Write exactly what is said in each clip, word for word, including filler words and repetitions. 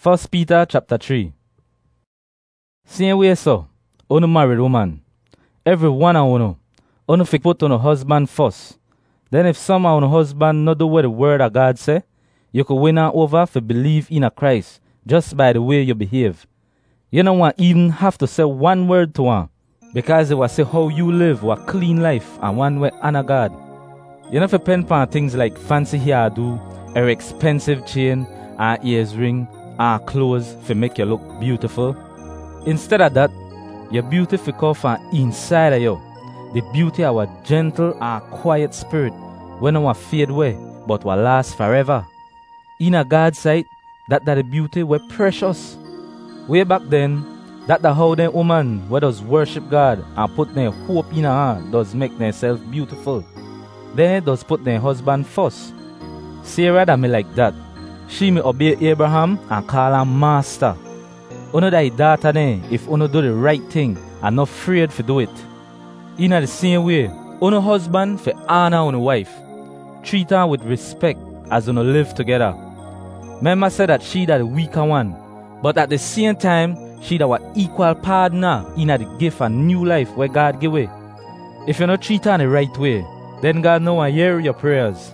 First Peter chapter three. Same way so, unu married woman, every one of unu, unu fi put unu husband first. Then if some of unu husband not do what the word of God say, you could win her over for believe in a Christ just by the way you behave. You don't want even have to say one word to her, because it will say how you live a clean life and one way honor God. You don't have to pen on things like fancy hairdo, or expensive chain, and ears ring, and clothes for make you look beautiful. Instead of that, your beauty fi come from inside of you. The beauty of a gentle and quiet spirit when our fade away, but will last forever. In a God's sight, that that the beauty were precious. Way back then, that the how them woman where does worship God and put their hope in her heart does make themselves beautiful. Then does put their husband first. Sarah that me like that. She may obey Abraham and call him master. Uno that daughter then if uno do the right thing and not afraid to do it. In the same way, uno husband for honor uno wife. Treat her with respect as uno live together. Remember said that she that the weaker one, but at the same time she that was equal partner in the gift of new life where God give away. If you not treat her in the right way, then God know and hear your prayers.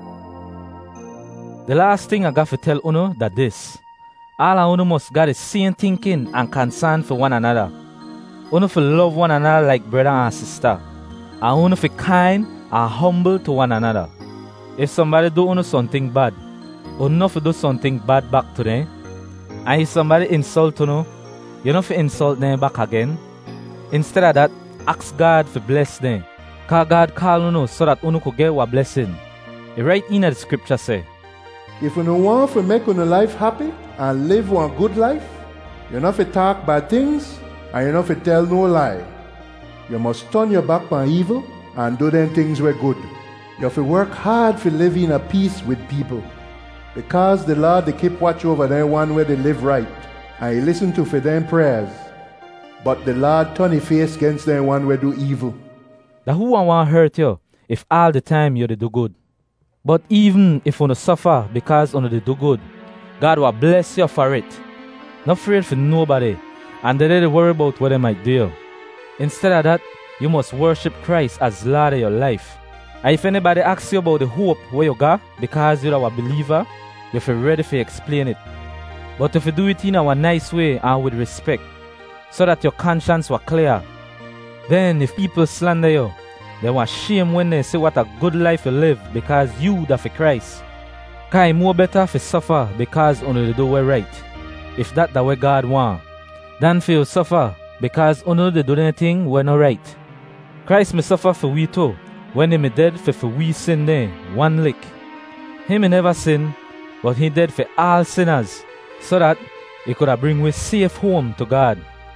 The last thing I got to tell uno that this. All of uno must got the same thinking and concern for one another. Uno for love one another like brother and sister. And uno for kind and humble to one another. If somebody do uno something bad, uno not for do something bad back to them. And if somebody insult uno, you not for insult them back again. Instead of that, ask God for bless them. Cause God call uno so that uno could get a blessing. It right in the scripture say, if you want to make your life happy and live one good life, you not to talk bad things and you not to tell no lie. You must turn your back on evil and do them things were good. You have to work hard to live in a peace with people, because the Lord they keep watch over them one where they live right and he listen to for them prayers. But the Lord turn his face against them one where do evil. That who want to hurt you if all the time you do good? But even if you suffer because you do good, God will bless you for it. Not afraid for nobody, and they don't worry about what they might do. Instead of that, you must worship Christ as Lord of your life. And if anybody asks you about the hope where you got because you're a believer, you feel ready to explain it. But if you do it in a nice way and with respect, so that your conscience was clear, then if people slander you, they want shame when they say what a good life you live because you da for Christ. Cause it's more better for suffer because only they do what right, if that the way God want, than for you suffer because only they do anything when not right. Christ may suffer for we too, when he may dead for, for we sin there, one lick. He may never sin, but he dead for all sinners, so that he could have bring we safe home to God.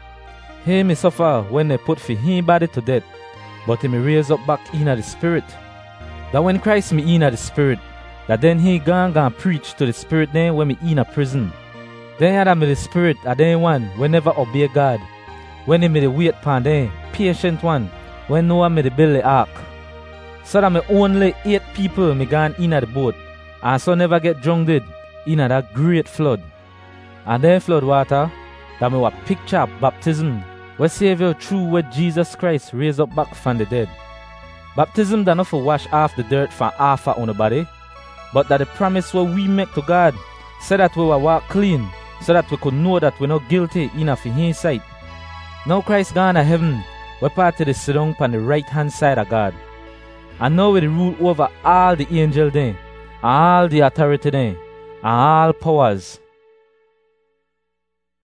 He may suffer when they put for him body to death, but he may raise up back in the spirit. That when Christ me in the spirit, that then he gone gone preach to the spirit then when me in a prison. Then that me the spirit that then one when never obey God. When he me the wait upon them, patient one, when no one me the build the ark. So that me only eight people me gone in the boat, and so never get drowned in that great flood. And then flood water, that me was picture of baptism, where Savior through what Jesus Christ raised up back from the dead. Baptism does not for wash off the dirt from off our own body, but that the promise what we make to God, so that we will walk clean, so that we could know that we're not guilty enough in his sight. Now Christ gone to heaven, we're part of the sit down on the right hand side of God. And now we rule over all the angels then, and all the authority then, and all powers.